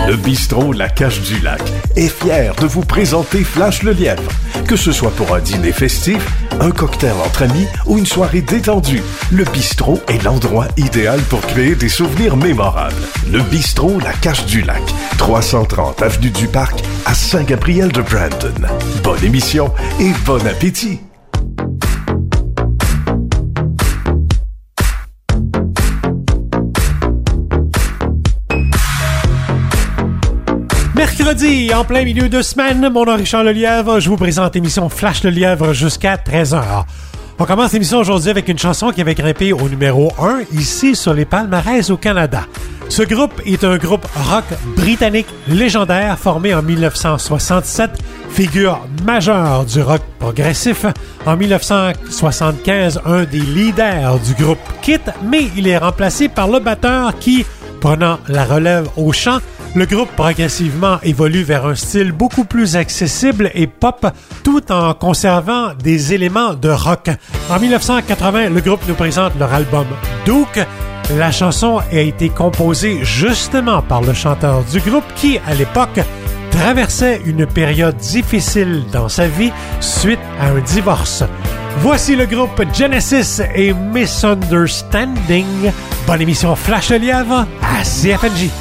Le bistrot La Cache du Lac est fier de vous présenter Flash le Lièvre. Que ce soit pour un dîner festif, un cocktail entre amis ou une soirée détendue, le bistrot est l'endroit idéal pour créer des souvenirs mémorables. Le bistrot La Cache du Lac, 330 avenue du Parc à Saint-Gabriel-de-Brandon. Bonne émission et bon appétit! Mercredi, en plein milieu de semaine, mon nom est Richard Lelièvre. Je vous présente l'émission Flash le Lièvre jusqu'à 13h. On commence l'émission aujourd'hui avec une chanson qui avait grimpé au numéro 1 ici sur les palmarès au Canada. Ce groupe est un groupe rock britannique légendaire formé en 1967, figure majeure du rock progressif. En 1975, un des leaders du groupe quitte, mais il est remplacé par le batteur qui, prenant la relève au chant, le groupe progressivement évolue vers un style beaucoup plus accessible et pop, tout en conservant des éléments de rock. En 1980, le groupe nous présente leur album Duke. La chanson a été composée justement par le chanteur du groupe qui, à l'époque, traversait une période difficile dans sa vie suite à un divorce. Voici le groupe Genesis et Misunderstanding. Bonne émission Flash le Lièvre à CFNJ.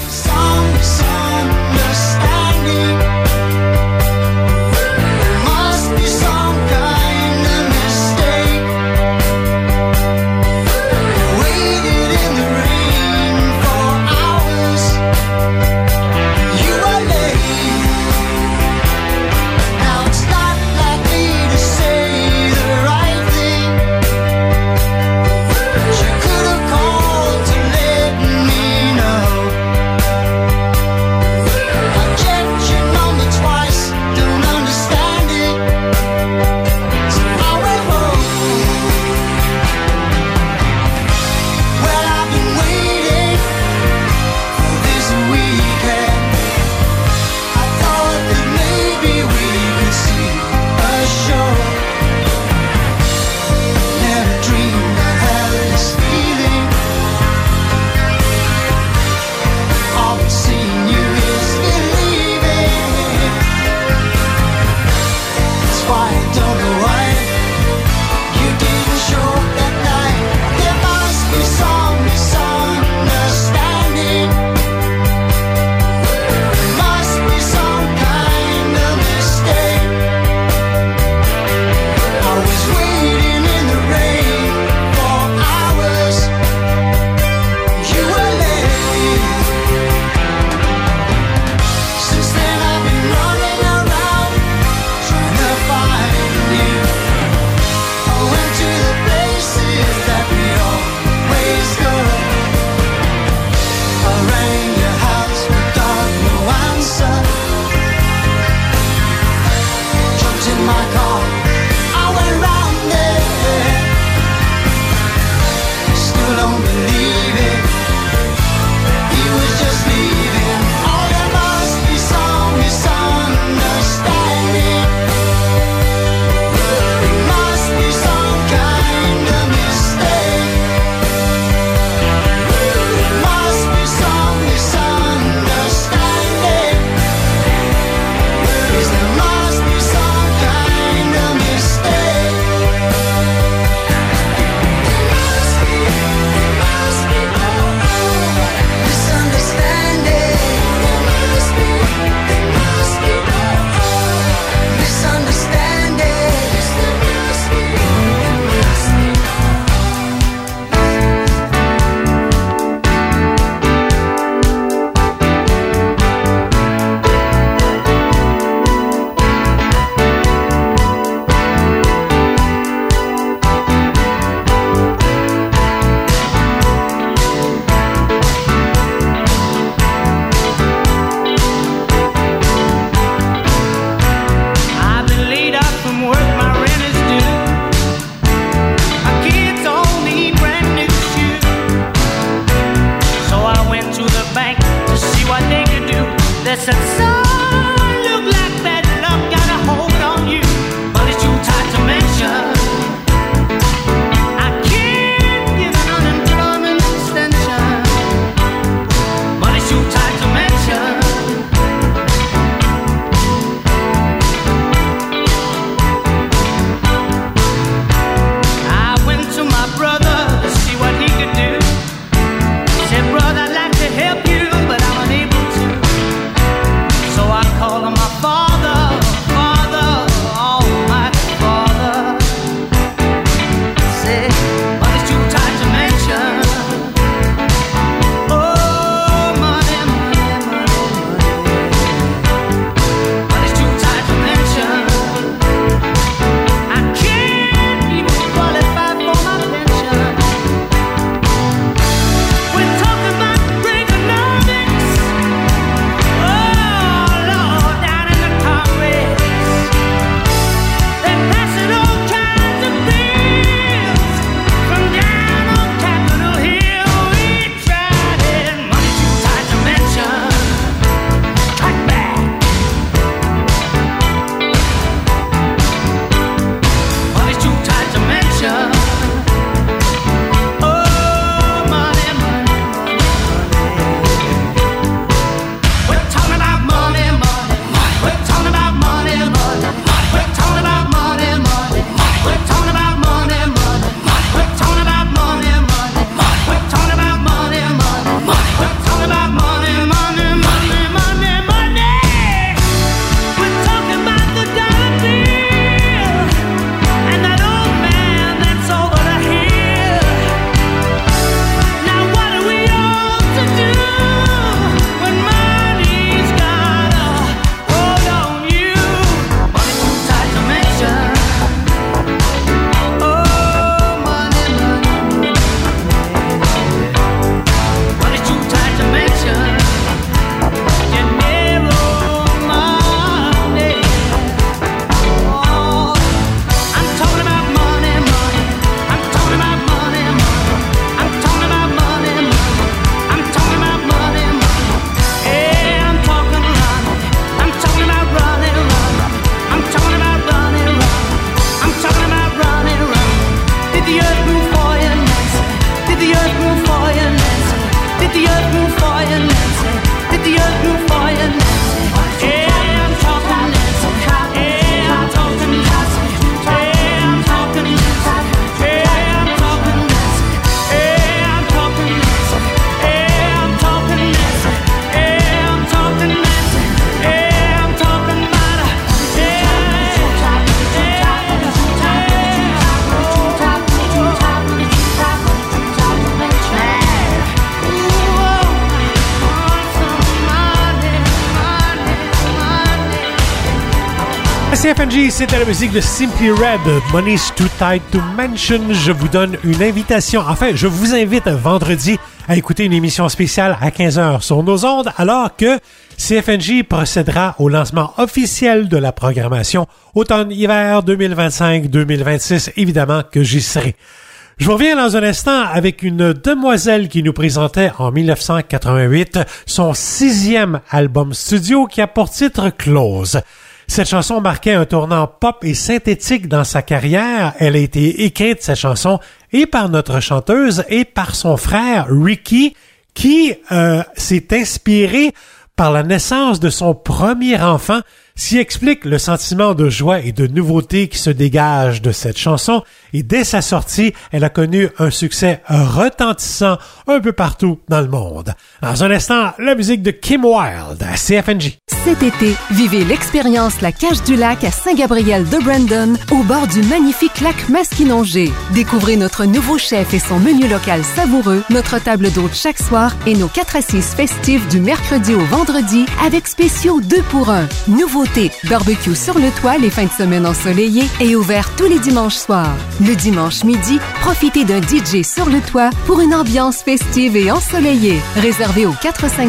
Money's too tight to mention. CFNG, c'était la musique de Simply Red, Money's Too Tight to Mention. Je vous donne une invitation, enfin, je vous invite vendredi à écouter une émission spéciale à 15h sur nos ondes, alors que CFNG procédera au lancement officiel de la programmation automne-hiver 2025-2026. Évidemment que j'y serai. Je vous reviens dans un instant avec une demoiselle qui nous présentait en 1988 son 6e album studio qui a pour titre Close. Cette chanson marquait un tournant pop et synthétique dans sa carrière. Elle a été écrite, cette chanson, et par notre chanteuse et par son frère Ricky, qui s'est inspiré par la naissance de son premier enfant, s'y explique le sentiment de joie et de nouveauté qui se dégage de cette chanson. Et dès sa sortie, elle a connu un succès retentissant un peu partout dans le monde. Dans un instant, la musique de Kim Wilde à CFNJ. Cet été, vivez l'expérience La Cage du Lac à Saint-Gabriel de Brandon, au bord du magnifique lac Masquinongé. Découvrez notre nouveau chef et son menu local savoureux, notre table d'hôte chaque soir et nos 4 assises festives du mercredi au vendredi avec spéciaux 2 pour 1. Nouveauté, barbecue sur le toit les fins de semaine ensoleillées et ouvert tous les dimanches soirs. Le dimanche midi, profitez d'un DJ sur le toit pour une ambiance festive et ensoleillée. Réservé au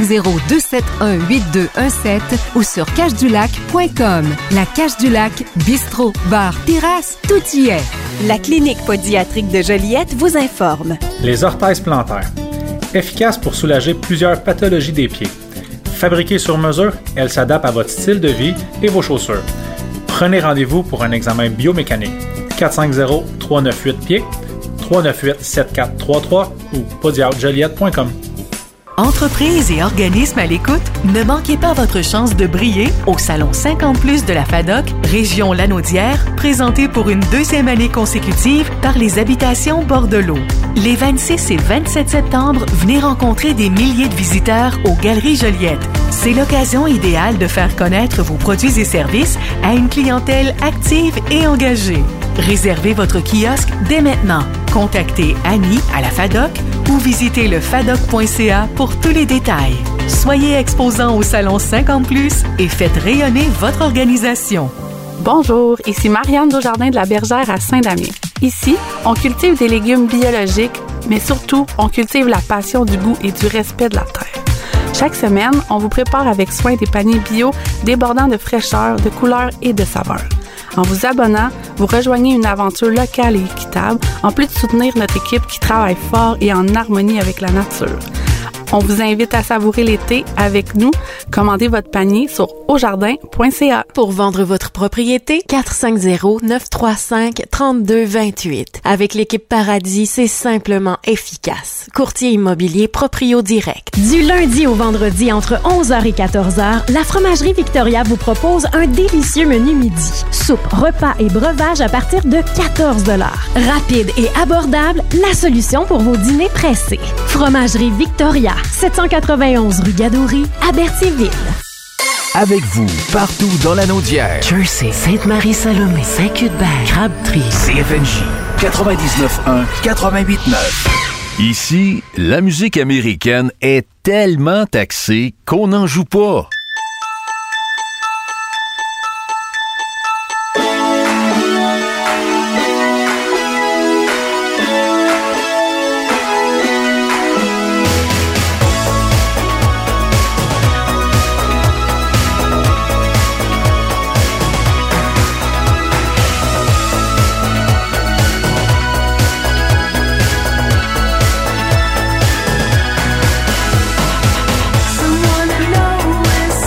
450-271-8217 ou sur cajedulac.com. La Cage du Lac, bistrot, bar, terrasse, tout y est. La clinique pédiatrique de Joliette vous informe. Les orthèses plantaires. Efficace pour soulager plusieurs pathologies des pieds. Fabriquée sur mesure, elle s'adapte à votre style de vie et vos chaussures. Prenez rendez-vous pour un examen biomécanique. 450-398-PIED, 398-7433 ou podiatjoliette.com. Entreprises et organismes à l'écoute, ne manquez pas votre chance de briller au Salon 50+ de la FADOC, région Lanaudière, présenté pour une 2e année consécutive par les Habitations Bordelot. Les 26 et 27 septembre, venez rencontrer des milliers de visiteurs aux Galeries Joliette. C'est l'occasion idéale de faire connaître vos produits et services à une clientèle active et engagée. Réservez votre kiosque dès maintenant. Contactez Annie à la FADOC ou visitez le fadoc.ca pour tous les détails. Soyez exposants au Salon 50+ et faites rayonner votre organisation. Bonjour, ici Marianne Desjardins de la Bergère à Saint-Damien. Ici, on cultive des légumes biologiques, mais surtout, on cultive la passion du goût et du respect de la terre. Chaque semaine, on vous prépare avec soin des paniers bio débordant de fraîcheur, de couleurs et de saveurs. En vous abonnant, vous rejoignez une aventure locale et équitable, en plus de soutenir notre équipe qui travaille fort et en harmonie avec la nature. On vous invite à savourer l'été avec nous. Commandez votre panier sur aujardin.ca. Pour vendre votre propriété, 450-935-3228. Avec l'équipe Paradis, c'est simplement efficace. Courtier immobilier Proprio Direct. Du lundi au vendredi, entre 11h et 14h, la Fromagerie Victoria vous propose un délicieux menu midi. Soupe, repas et breuvage à partir de 14$. Rapide et abordable, la solution pour vos dîners pressés. Fromagerie Victoria, 791 rue Gadouri, à Berthierville. Avec vous, partout dans la Naudière. Jersey, Sainte-Marie-Salomé, Saint-Cuthbert, Crabtree. CFNJ 99.1, 88.9. Ici, la musique américaine est tellement taxée qu'on n'en joue pas. Someone I know is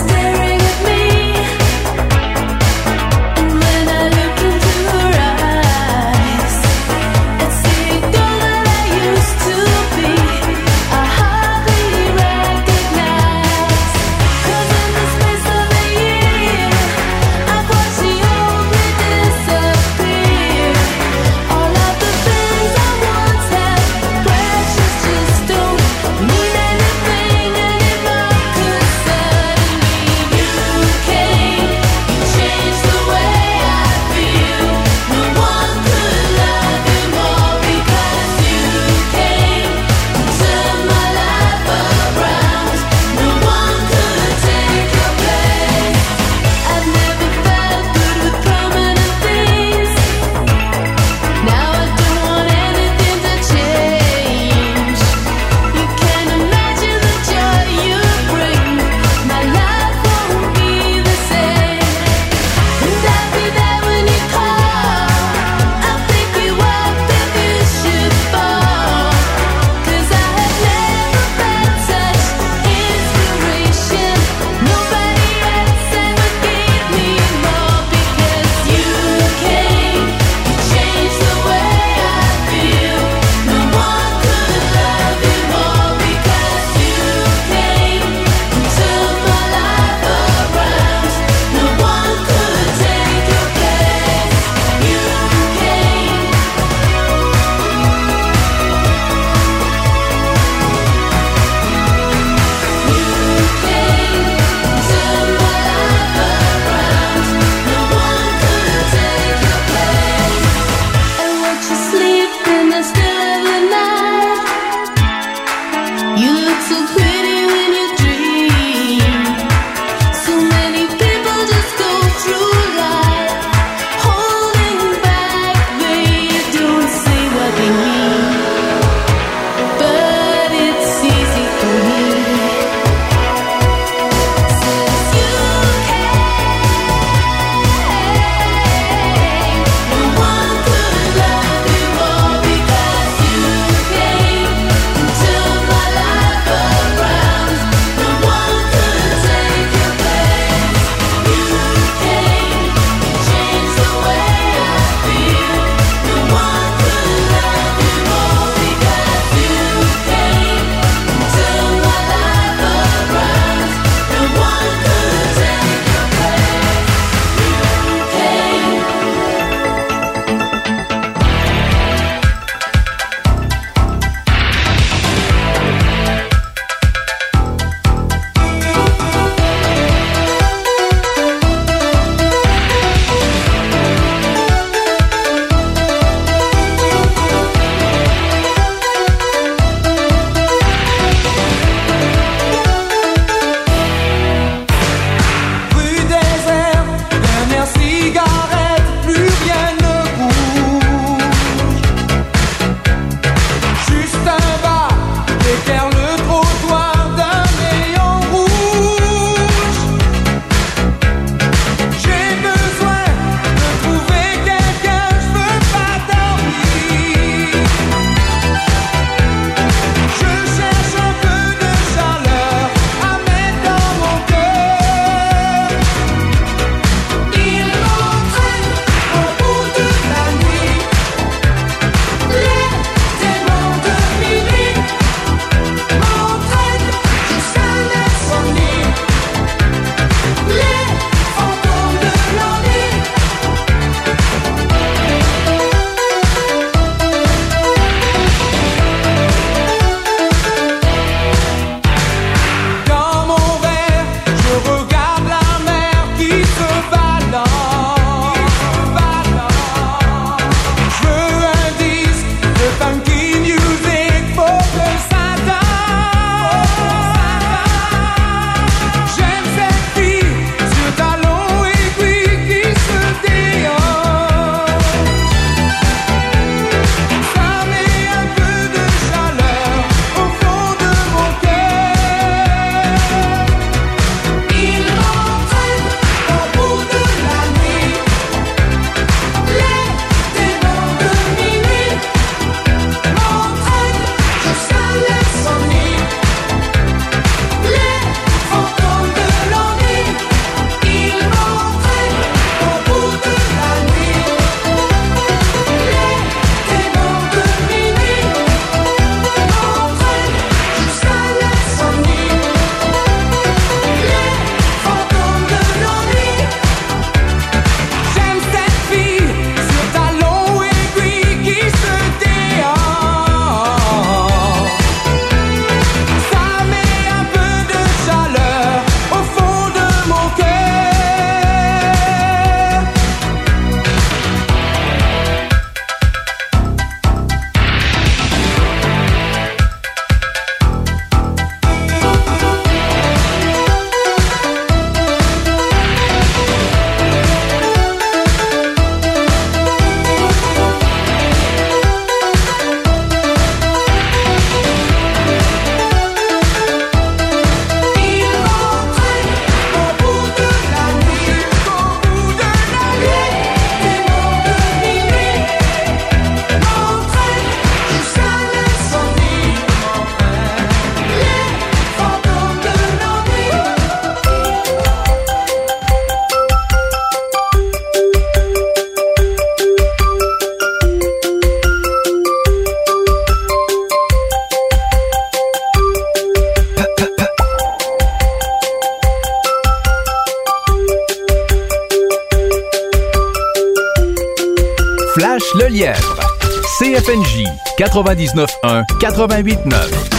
Flash-le-Lièvre. CFNJ 99.1 88.9.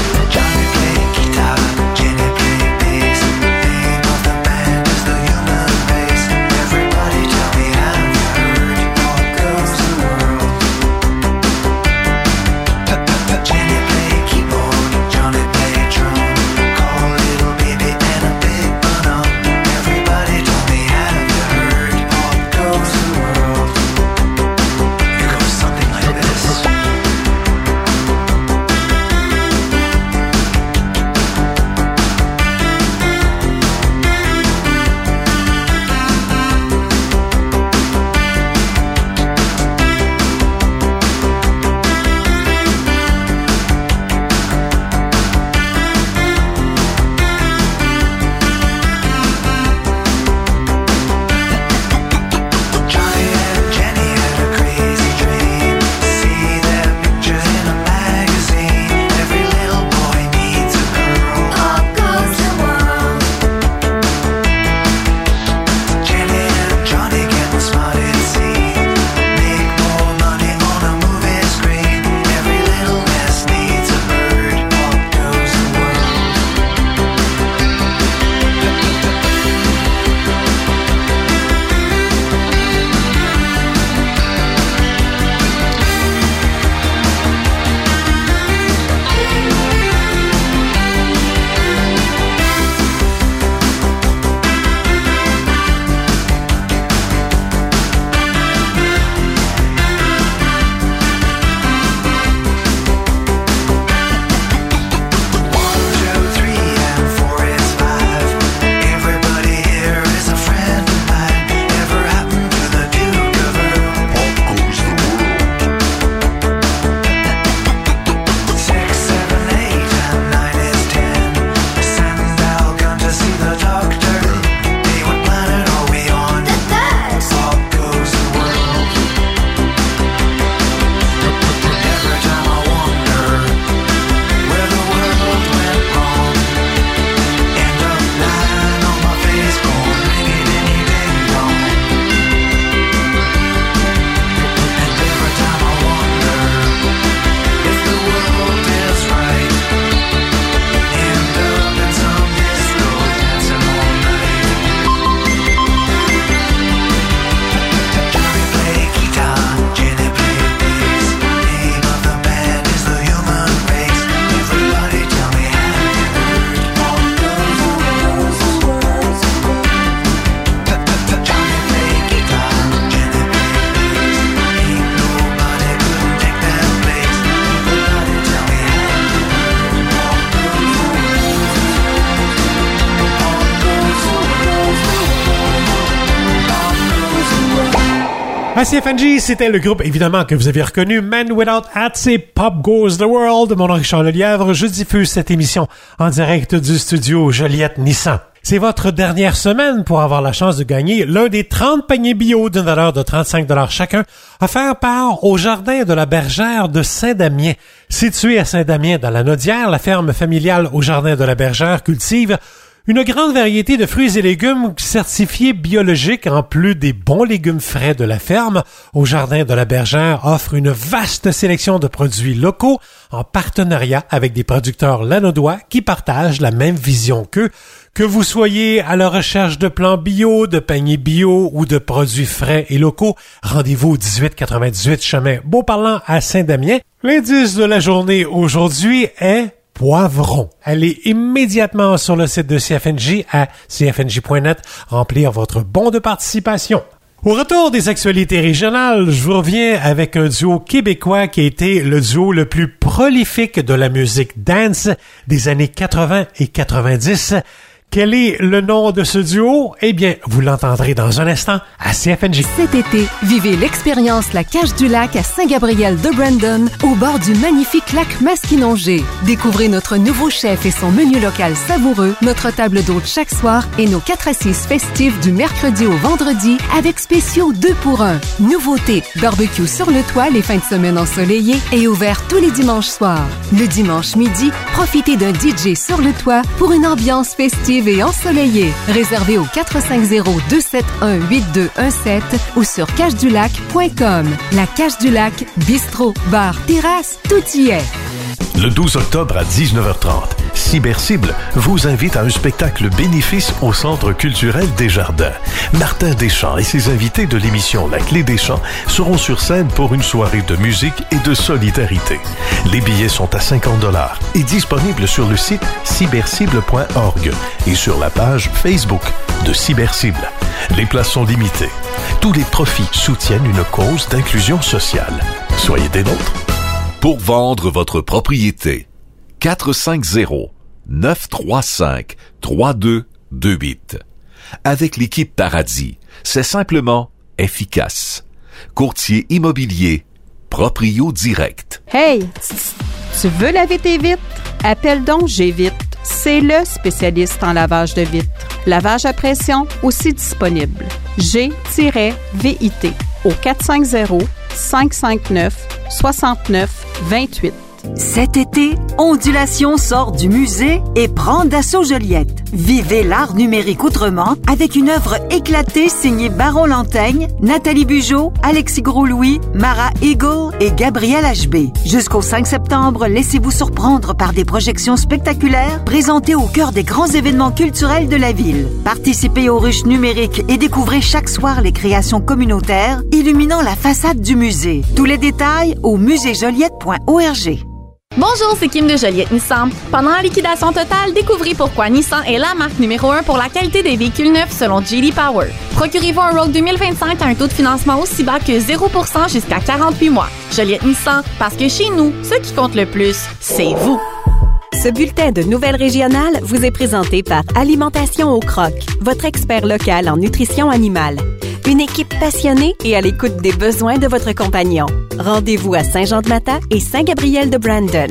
À CFNJ, c'était le groupe, évidemment, que vous avez reconnu, Man Without Hats et Pop Goes the World. Mon nom est Richard Lelièvre. Je diffuse cette émission en direct du studio Joliette Nissan. C'est votre dernière semaine pour avoir la chance de gagner l'un des 30 paniers bio d'une valeur de 35 $ chacun, offert par au Jardin de la Bergère de Saint-Damien. Situé à Saint-Damien dans la Naudière, la ferme familiale au Jardin de la Bergère cultive une grande variété de fruits et légumes certifiés biologiques en plus des bons légumes frais de la ferme. Au Jardin de la Bergère offre une vaste sélection de produits locaux en partenariat avec des producteurs lanaudois qui partagent la même vision qu'eux. Que vous soyez à la recherche de plans bio, de paniers bio ou de produits frais et locaux, rendez-vous au 1898 chemin Beauparlant à Saint-Damien. L'indice de la journée aujourd'hui est poivron. Allez immédiatement sur le site de CFNJ à cfnj.net remplir votre bon de participation. Au retour des actualités régionales, je vous reviens avec un duo québécois qui a été le duo le plus prolifique de la musique dance des années 80 et 90. Quel est le nom de ce duo? Eh bien, vous l'entendrez dans un instant à CFNJ. Cet été, vivez l'expérience La Cage du Lac à Saint-Gabriel de Brandon, au bord du magnifique lac Masquinongé. Découvrez notre nouveau chef et son menu local savoureux, notre table d'hôte chaque soir et nos 4 assises festives du mercredi au vendredi avec spéciaux 2 pour 1. Nouveauté, barbecue sur le toit les fins de semaine ensoleillées et ouvert tous les dimanches soirs. Le dimanche midi, profitez d'un DJ sur le toit pour une ambiance festive TV ensoleillée. Réservé au 450-271-8217 ou sur cachedulac.com. La Cache du Lac, bistrot, bar, terrasse, tout y est. Le 12 octobre à 19h30, Cybercible vous invite à un spectacle bénéfice au Centre culturel Desjardins. Martin Deschamps et ses invités de l'émission La Clé des Champs seront sur scène pour une soirée de musique et de solidarité. Les billets sont à 50$ et disponibles sur le site cybercible.org et sur la page Facebook de Cybercible. Les places sont limitées. Tous les profits soutiennent une cause d'inclusion sociale. Soyez des nôtres. Pour vendre votre propriété, 450-935-3228. Avec l'équipe Paradis, c'est simplement efficace. Courtier immobilier, Proprio Direct. Hey, tu veux laver tes vitres? Appelle donc G-Vite. C'est le spécialiste en lavage de vitres. Lavage à pression aussi disponible. G-VIT au 450-559-6928. Cet été, Ondulation sort du musée et prend d'assaut Joliette. Vivez l'art numérique autrement avec une œuvre éclatée signée Baron Lantaigne, Nathalie Bugeaud, Alexis Gros-Louis, Mara Eagle et Gabriel HB. Jusqu'au 5 septembre, laissez-vous surprendre par des projections spectaculaires présentées au cœur des grands événements culturels de la ville. Participez aux ruches numériques et découvrez chaque soir les créations communautaires illuminant la façade du musée. Tous les détails au muséejoliette.org. Bonjour, c'est Kim de Joliette Nissan. Pendant la liquidation totale, découvrez pourquoi Nissan est la marque numéro 1 pour la qualité des véhicules neufs selon J.D. Power. Procurez-vous un Rogue 2025 à un taux de financement aussi bas que 0% jusqu'à 48 mois. Joliette Nissan, parce que chez nous, ce qui compte le plus, c'est vous. Ce bulletin de Nouvelles régionales vous est présenté par Alimentation au Croc, votre expert local en nutrition animale. Une équipe passionnée et à l'écoute des besoins de votre compagnon. Rendez-vous à Saint-Jean-de-Mata et Saint-Gabriel-de-Brandon.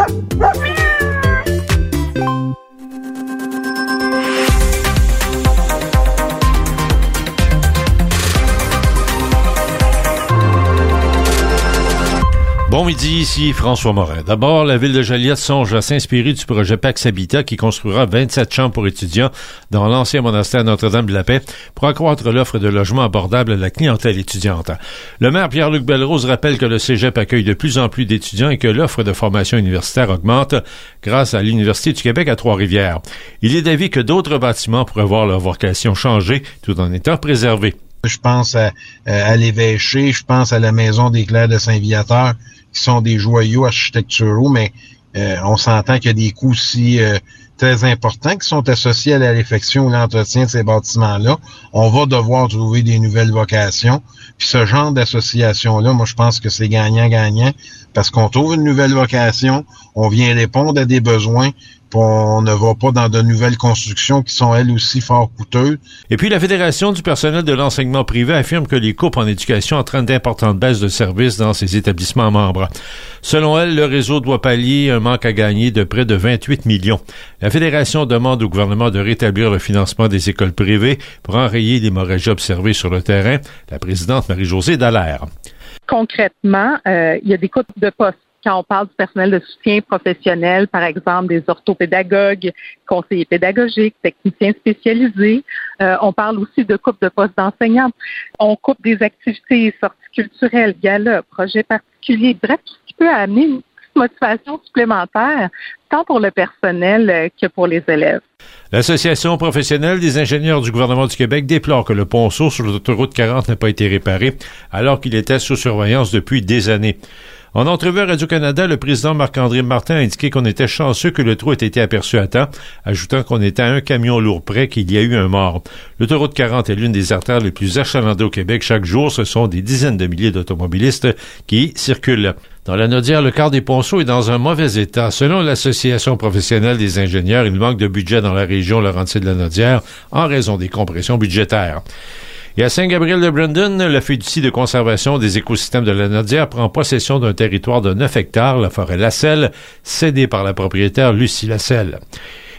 Bon midi, ici François Morin. D'abord, la ville de Joliette songe à s'inspirer du projet Pax Habitat qui construira 27 chambres pour étudiants dans l'ancien monastère Notre-Dame-de-la-Paix pour accroître l'offre de logements abordables à la clientèle étudiante. Le maire Pierre-Luc Belrose rappelle que le cégep accueille de plus en plus d'étudiants et que l'offre de formation universitaire augmente grâce à l'Université du Québec à Trois-Rivières. Il est d'avis que d'autres bâtiments pourraient voir leur vocation changer tout en étant préservés. Je pense à l'Évêché, je pense à la Maison des Clercs de Saint-Viateur, qui sont des joyaux architecturaux, mais on s'entend qu'il y a des coûts aussi très importants qui sont associés à la réfection ou l'entretien de ces bâtiments-là. On va devoir trouver des nouvelles vocations. Puis ce genre d'association-là, moi, je pense que c'est gagnant-gagnant parce qu'on trouve une nouvelle vocation, on vient répondre à des besoins, puis on ne va pas dans de nouvelles constructions qui sont elles aussi fort coûteuses. Et puis la Fédération du personnel de l'enseignement privé affirme que les coupes en éducation entraînent d'importantes baisses de services dans ces établissements membres. Selon elle, le réseau doit pallier un manque à gagner de près de 28 millions. La Fédération demande au gouvernement de rétablir le financement des écoles privées pour enrayer les mauvais jets observés sur le terrain. La présidente Marie-Josée Dallaire. Concrètement, il y a des coupes de postes. Quand on parle du personnel de soutien professionnel, par exemple des orthopédagogues, conseillers pédagogiques, techniciens spécialisés, on parle aussi de coupe de postes d'enseignants. On coupe des activités, sorties culturelles, galas, projets particuliers, bref, tout ce qui peut amener une motivation supplémentaire, tant pour le personnel que pour les élèves. L'Association professionnelle des ingénieurs du gouvernement du Québec déplore que le ponceau sur l'autoroute 40 n'a pas été réparé alors qu'il était sous surveillance depuis des années. En entrevue à Radio-Canada, le président Marc-André Martin a indiqué qu'on était chanceux que le trou ait été aperçu à temps, ajoutant qu'on était à un camion lourd près qu'il y a eu un mort. L'autoroute 40 est l'une des artères les plus achalandées au Québec. Chaque jour, ce sont des dizaines de milliers d'automobilistes qui circulent. Dans la Naudière, le quart des ponceaux est dans un mauvais état. Selon l'Association professionnelle des ingénieurs, il manque de budget dans la région Laurentides-la-Naudière en raison des compressions budgétaires. Et à Saint-Gabriel-de-Brandon, la fiducie de conservation des écosystèmes de la Naudière prend possession d'un territoire de 9 hectares, la forêt Lasselle, cédée par la propriétaire Lucie Lasselle.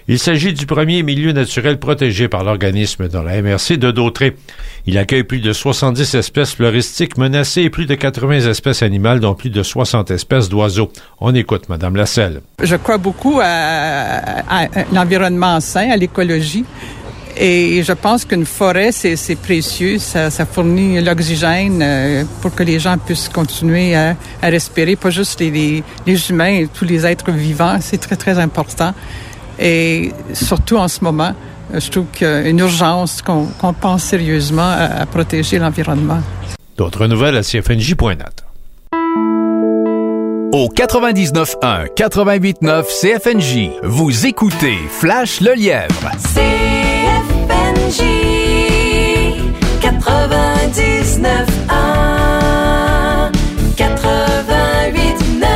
Il s'agit du premier milieu naturel protégé par l'organisme dans la MRC de Dautré. Il accueille plus de 70 espèces floristiques menacées et plus de 80 espèces animales, dont plus de 60 espèces d'oiseaux. On écoute Mme Lasselle. Je crois beaucoup à l'environnement sain, à l'écologie. Et je pense qu'une forêt, c'est précieux. Ça fournit l'oxygène pour que les gens puissent continuer à respirer, pas juste les humains, tous les êtres vivants. C'est très, très important. Et surtout en ce moment, je trouve qu'il y a une urgence qu'on pense sérieusement à protéger l'environnement. D'autres nouvelles à CFNJ.net. Au 99.1, 88.9 CFNJ, vous écoutez Flash le Lièvre. CFNJ 99.1 88.9.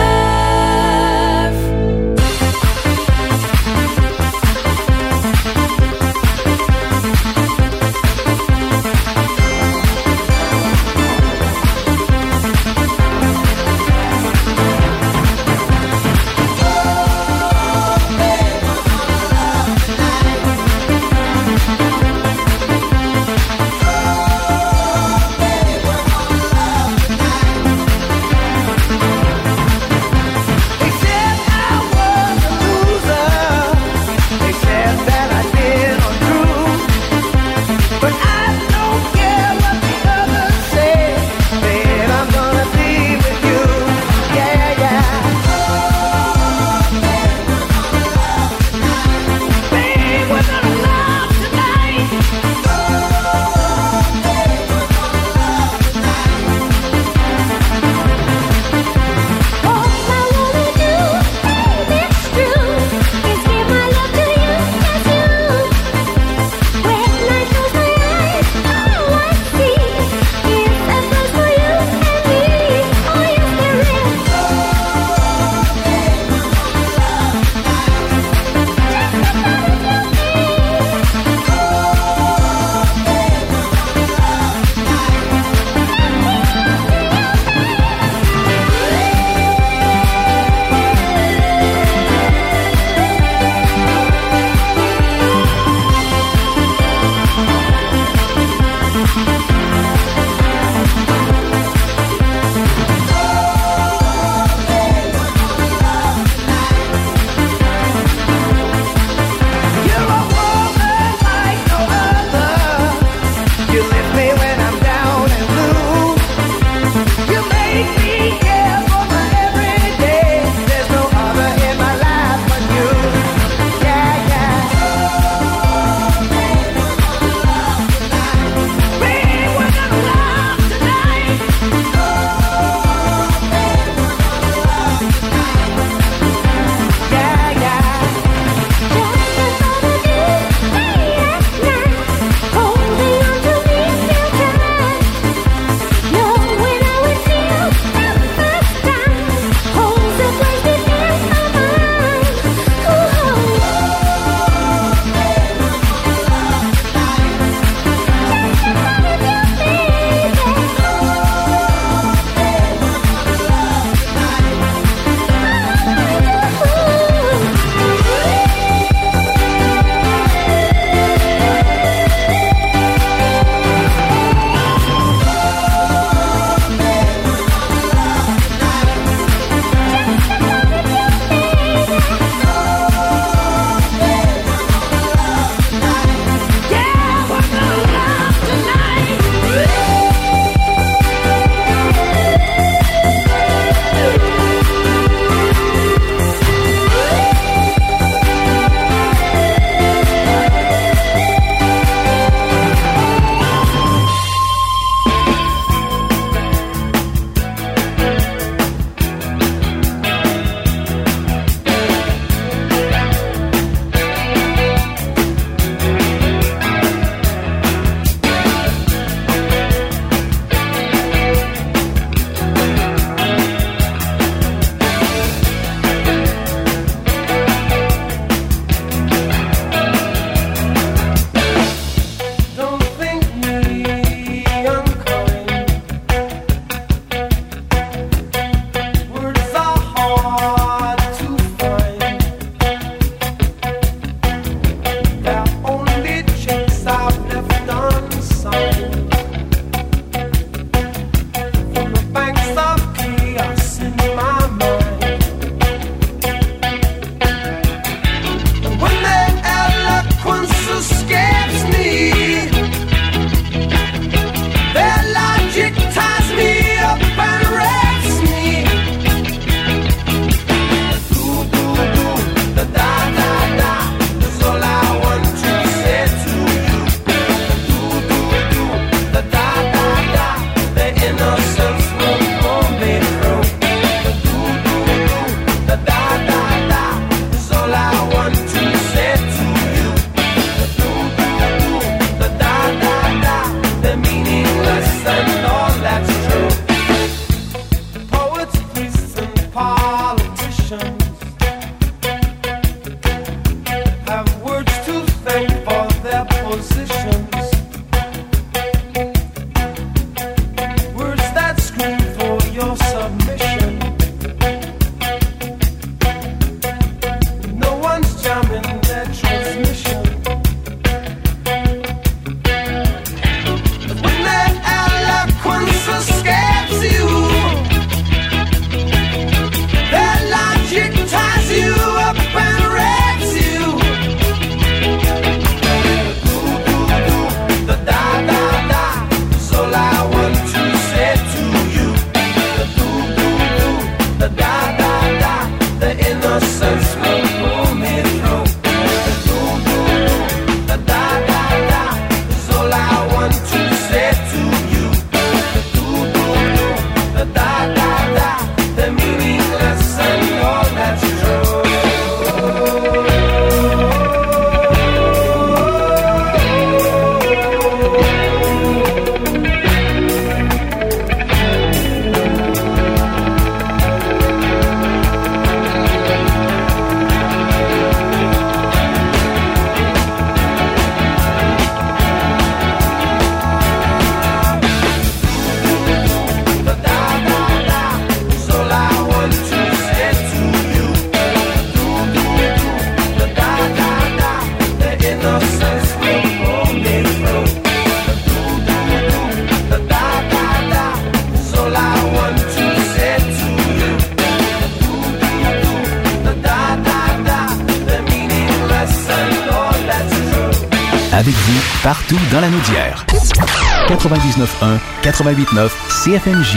partout dans la Naudière. 99.1, 88.9 CFMJ.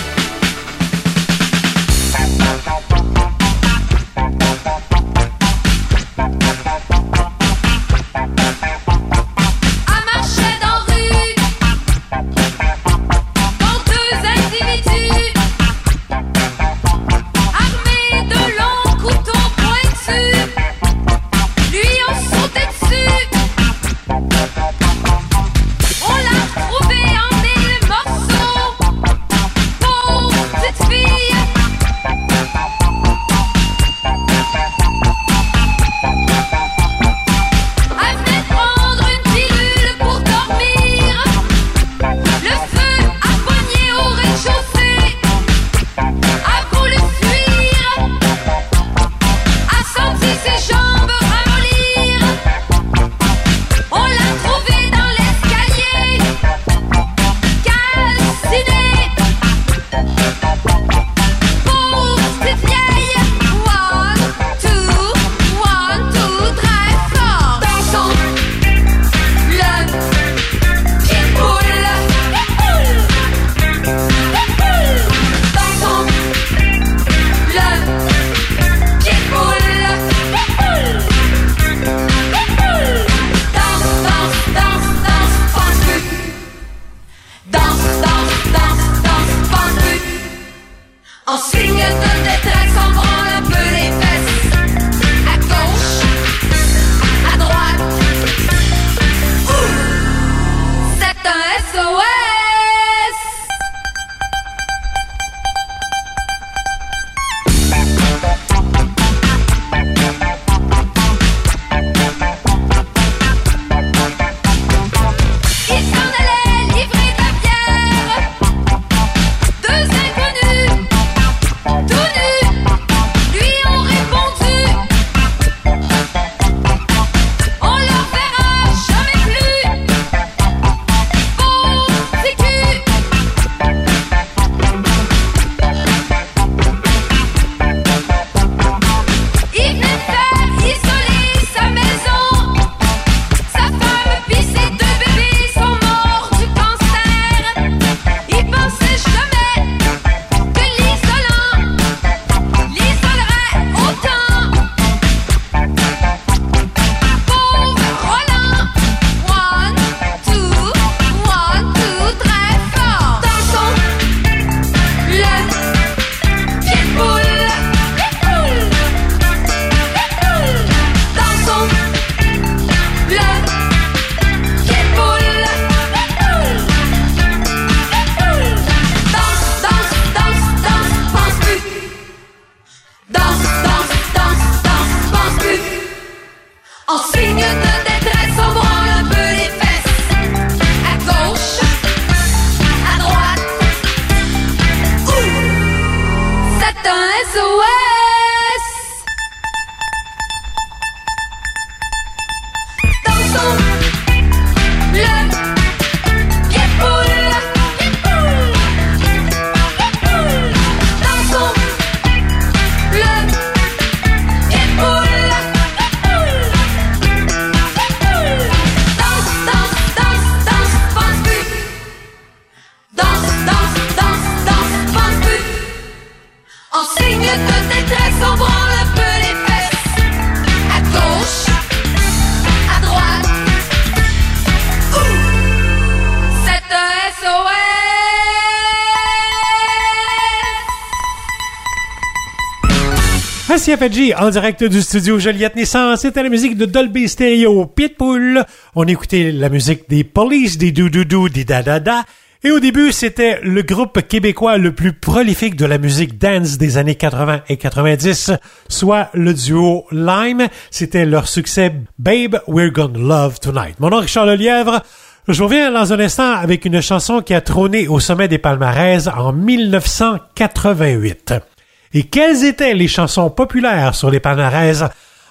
CFMJ, en direct du studio Joliette Nissan, c'était la musique de Dolby Stereo Pitbull. On écoutait la musique des Police, des Doudoudou, des Da-Da-Da. Et au début, c'était le groupe québécois le plus prolifique de la musique dance des années 80 et 90, soit le duo Lime. C'était leur succès Babe, We're Gonna Love Tonight. Mon nom est Richard Lelièvre. Je reviens dans un instant avec une chanson qui a trôné au sommet des palmarès en 1988. Et quelles étaient les chansons populaires sur les palmarès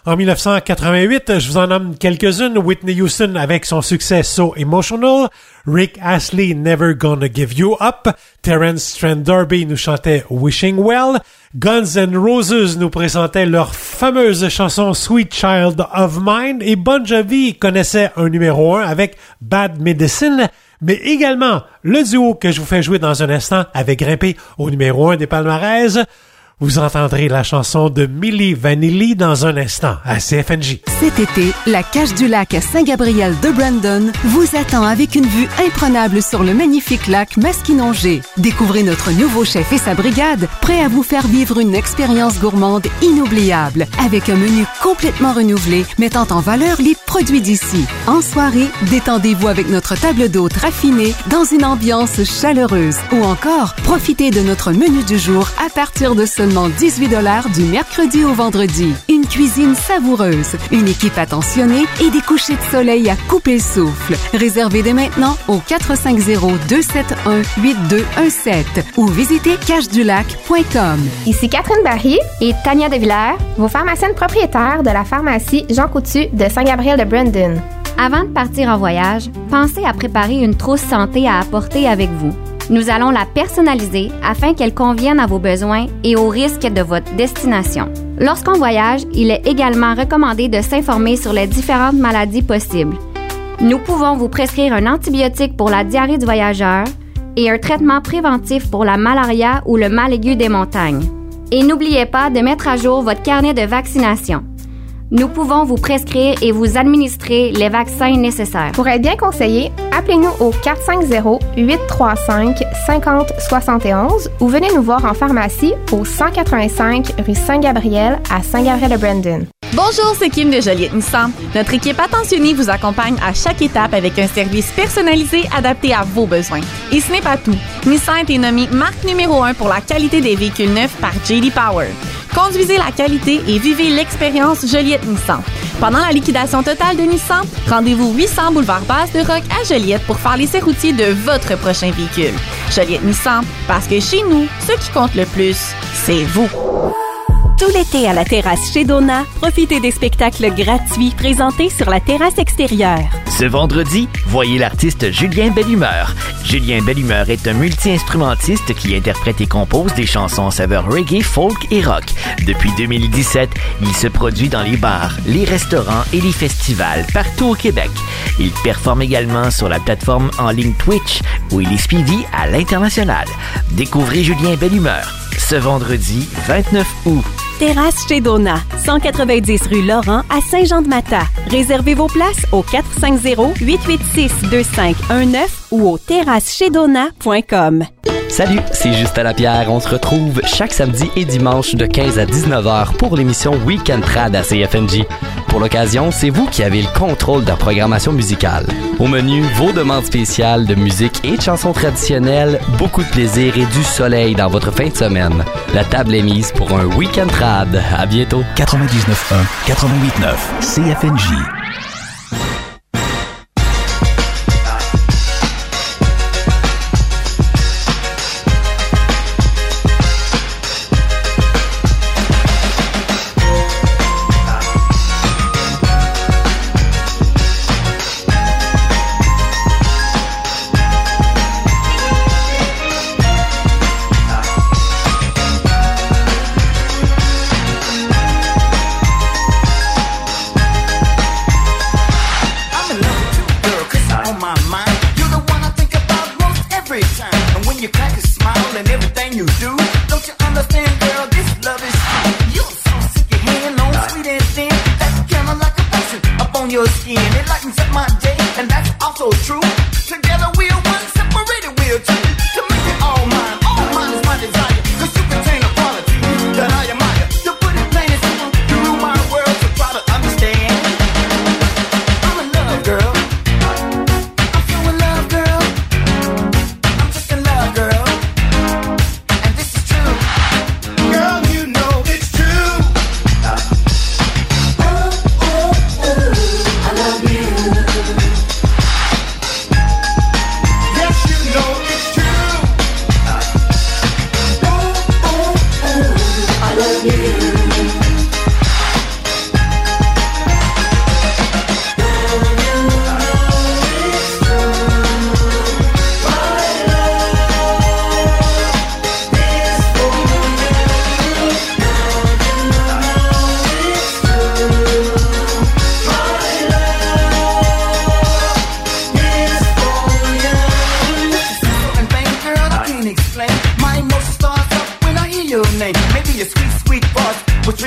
En 1988, je vous en nomme quelques-unes. Whitney Houston avec son succès So Emotional. Rick Astley, Never Gonna Give You Up. Terence Trent D'Arby nous chantait Wishing Well. Guns N' Roses nous présentait leur fameuse chanson Sweet Child of Mine. Et Bon Jovi connaissait un numéro 1 avec Bad Medicine. Mais également, le duo que je vous fais jouer dans un instant avait grimpé au numéro 1 des palmarès. Vous entendrez la chanson de Milli Vanilli dans un instant à CFNJ. Cet été, la Cache du Lac à Saint-Gabriel de Brandon vous attend avec une vue imprenable sur le magnifique lac Masquinongé. Découvrez notre nouveau chef et sa brigade, prêts à vous faire vivre une expérience gourmande inoubliable, avec un menu complètement renouvelé, mettant en valeur les produits d'ici. En soirée, détendez-vous avec notre table d'hôte raffinée dans une ambiance chaleureuse. Ou encore, profitez de notre menu du jour à partir de seulement $18 du mercredi au vendredi. Une cuisine savoureuse, une équipe attentionnée et des couchers de soleil à couper le souffle. Réservez dès maintenant au 450-271-8217 ou visitez cachedulac.com. Ici Catherine Barry et Tania Devillers, vos pharmaciennes propriétaires de la pharmacie Jean Coutu de Saint-Gabriel de Brandon. Avant de partir en voyage, pensez à préparer une trousse santé à apporter avec vous. Nous allons la personnaliser afin qu'elle convienne à vos besoins et aux risques de votre destination. Lorsqu'on voyage, il est également recommandé de s'informer sur les différentes maladies possibles. Nous pouvons vous prescrire un antibiotique pour la diarrhée du voyageur et un traitement préventif pour la malaria ou le mal aigu des montagnes. Et n'oubliez pas de mettre à jour votre carnet de vaccination. Nous pouvons vous prescrire et vous administrer les vaccins nécessaires. Pour être bien conseillé, appelez-nous au 450-835-5071 ou venez nous voir en pharmacie au 185 rue Saint-Gabriel à Saint-Gabriel-de-Brandon. Bonjour, c'est Kim de Joliette Nissan. Notre équipe attentionnée vous accompagne à chaque étape avec un service personnalisé adapté à vos besoins. Et ce n'est pas tout. Nissan a été nommé marque numéro 1 pour la qualité des véhicules neufs par J.D. Power. Conduisez la qualité et vivez l'expérience Joliette Nissan. Pendant la liquidation totale de Nissan, rendez-vous 800 boulevard Basse-de-Roc à Joliette pour faire l'essai routier de votre prochain véhicule. Joliette Nissan, parce que chez nous, ce qui compte le plus, c'est vous. Tout l'été à la terrasse chez Donna, profitez des spectacles gratuits présentés sur la terrasse extérieure. Ce vendredi, voyez l'artiste Julien Bellumeur. Julien Bellumeur est un multi-instrumentiste qui interprète et compose des chansons saveur reggae, folk et rock. Depuis 2017, il se produit dans les bars, les restaurants et les festivals partout au Québec. Il performe également sur la plateforme en ligne Twitch, où il est suivi à l'international. Découvrez Julien Bellumeur ce vendredi 29 août. Terrasse chez Donna, 190 rue Laurent à Saint-Jean-de-Mata. Réservez vos places au 450-886-2519 ou au terrassechezdonna.com. Salut, c'est Justin Lapierre. On se retrouve chaque samedi et dimanche de 15 à 19h pour l'émission Week-end Trad à CFNJ. Pour l'occasion, c'est vous qui avez le contrôle de la programmation musicale. Au menu, vos demandes spéciales de musique et de chansons traditionnelles, beaucoup de plaisir et du soleil dans votre fin de semaine. La table est mise pour un Week-end Trad. À bientôt. 99.1, 88.9, CFNJ.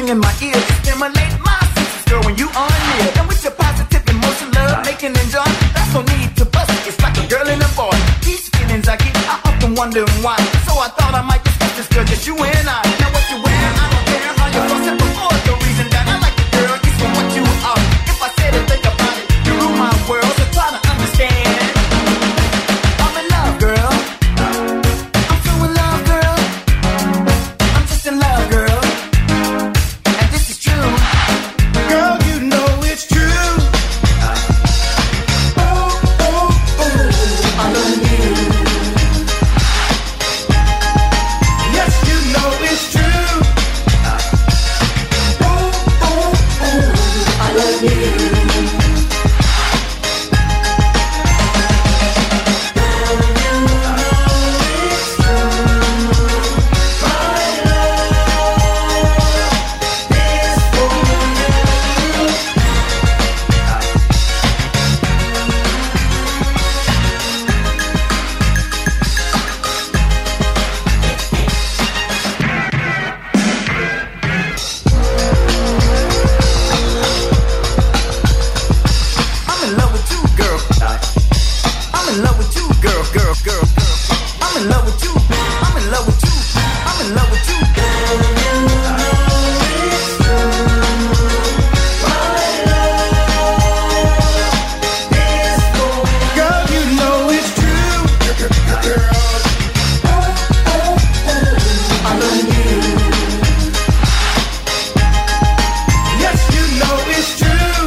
in my ear to stimulate my senses, girl, when you are near. And with your positive emotion, love making and joy, that's no need to bust it. It's like a girl and a boy. These feelings I get, I often wondering why. So I thought I might discuss this, girl, just you and I. Now what you wear, I don't care how you fuss it before. The reason that I like you, girl, is for what you are. If I say to think about it, you rule my world, so try to understand. I'm in love, girl. I'm so in love, girl. I'm just in love, girl. And this is true. Girl, you know it's true. Oh, oh, oh, I love you. Yes, you know it's true. Oh, oh, oh, I love you. I'm in love with you, girl. I'm in love with you, girl, girl, girl, girl. I'm in love with you. I'm in love with you. I'm in love with you, girl, you know it's true. Oh, oh, oh, I love you. Yes, you know it's true.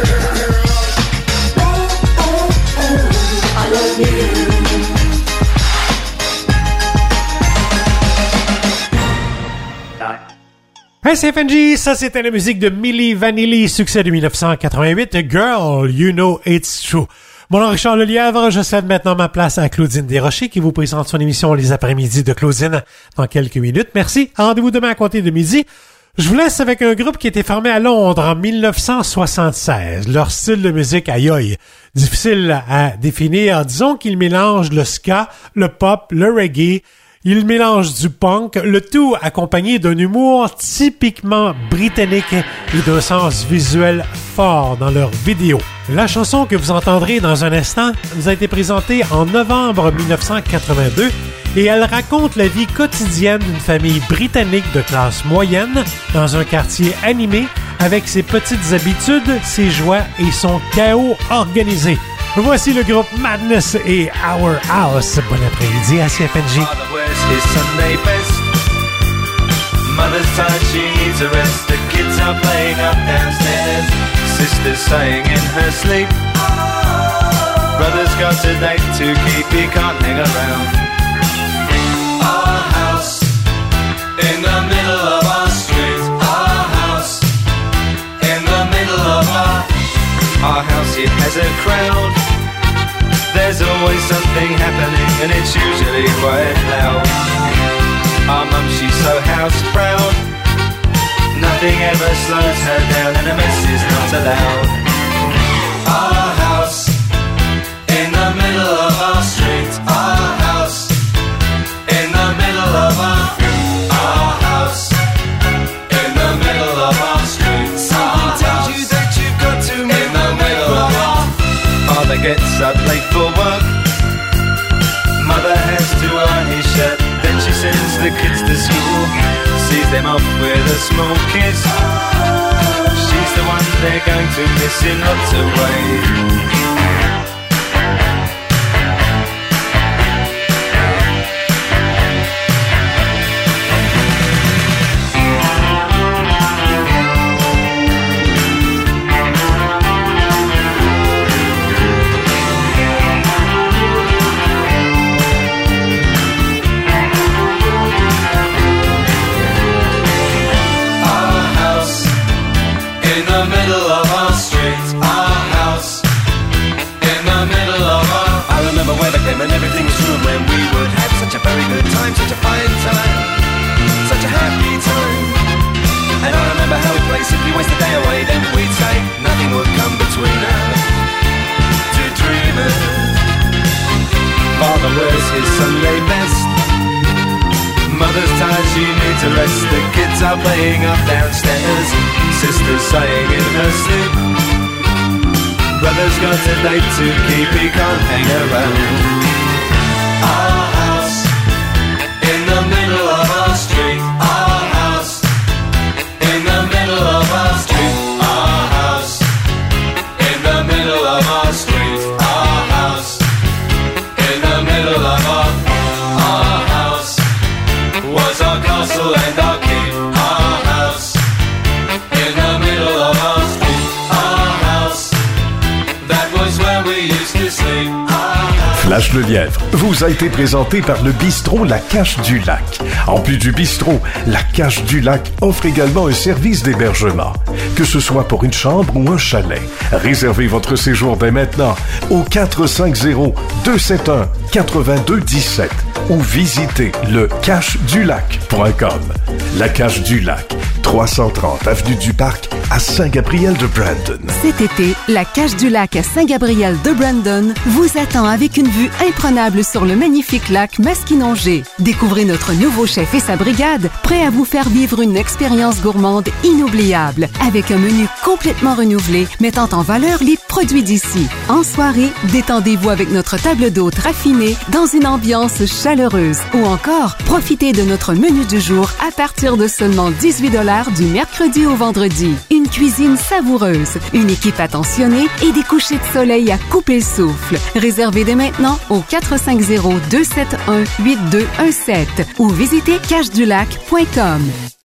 I love you. Hey, c'est FNJ, ça c'était la musique de Milli Vanilli, succès de 1988, Girl, You Know It's True. Mon nom est Richard Lelièvre, je cède maintenant ma place à Claudine Desrochers qui vous présente son émission Les après-midi de Claudine dans quelques minutes. Merci, rendez-vous demain à compter de midi. Je vous laisse avec un groupe qui a été formé à Londres en 1976. Leur style de musique, aïe aïe, difficile à définir. Disons qu'ils mélangent le ska, le pop, le reggae. Ils mélangent du punk, le tout accompagné d'un humour typiquement britannique et d'un sens visuel fort dans leurs vidéos. La chanson que vous entendrez dans un instant nous a été présentée en novembre 1982 et elle raconte la vie quotidienne d'une famille britannique de classe moyenne dans un quartier animé avec ses petites habitudes, ses joies et son chaos organisé. Voici le groupe Madness et Our House. Bon après-midi à CFNJ. Is Sunday best. Mother's tired, she needs a rest. The kids are playing up downstairs. Sister's staying in her sleep. Brother's got a date to keep, he can't hang around. Our house in the middle of our street. Our house in the middle of our house. It has a crowd. There's always something happening and it's usually quite loud. Our mum, she's so house proud. Nothing ever slows her down and a mess is not allowed. Our house in the middle of our street. Our house in the middle of our house in the middle of our street. Something tells you that you've got to move in the middle of our. Father gets up late for work. Mother has to iron his shirt. Then she sends the kids to school. Sees them off with a small kiss. She's the one they're going to miss in lots of ways. And everything was true when we would have such a very good time, such a fine time, such a happy time. And I remember how we played Simply Waste the Day Away. Then we'd say nothing would come between us. Two dreamers. Father wears his Sunday best. Mother Mother's tired, she needs a rest. The kids are playing up downstairs. Sister's sighing in her sleep. Brother's got a date to keep, he can't hang around. Our house in the middle of our street. Our house in the middle of our street. Our house in the middle of our street. Our house in the middle of our house was our castle and our keep. Our house in the middle of our street. Our house, that was where we used to sleep. Flash le Lièvre vous a été présenté par le bistrot La Cache du Lac. En plus du bistrot, La Cache du Lac offre également un service d'hébergement. Que ce soit pour une chambre ou un chalet, réservez votre séjour dès maintenant au 450-271-8217 ou visitez le cachedulac.com. La Cache du Lac, 330 avenue du Parc à Saint-Gabriel-de-Brandon. Cet été, la Cache du Lac à Saint-Gabriel-de-Brandon vous attend avec une vue imprenable sur le magnifique lac Masquinongé. Découvrez notre nouveau chef et sa brigade, prêts à vous faire vivre une expérience gourmande inoubliable, avec un menu complètement renouvelé, mettant en valeur les produits d'ici. En soirée, détendez-vous avec notre table d'hôte raffinée dans une ambiance chaleureuse. Ou encore, profitez de notre menu du jour à partir de seulement 18 $ du mercredi au vendredi. Une cuisine savoureuse, une équipe attentionnée et des couchers de soleil à couper le souffle. Réservez dès maintenant au 450-271-8217 ou visitez cachedulac.com.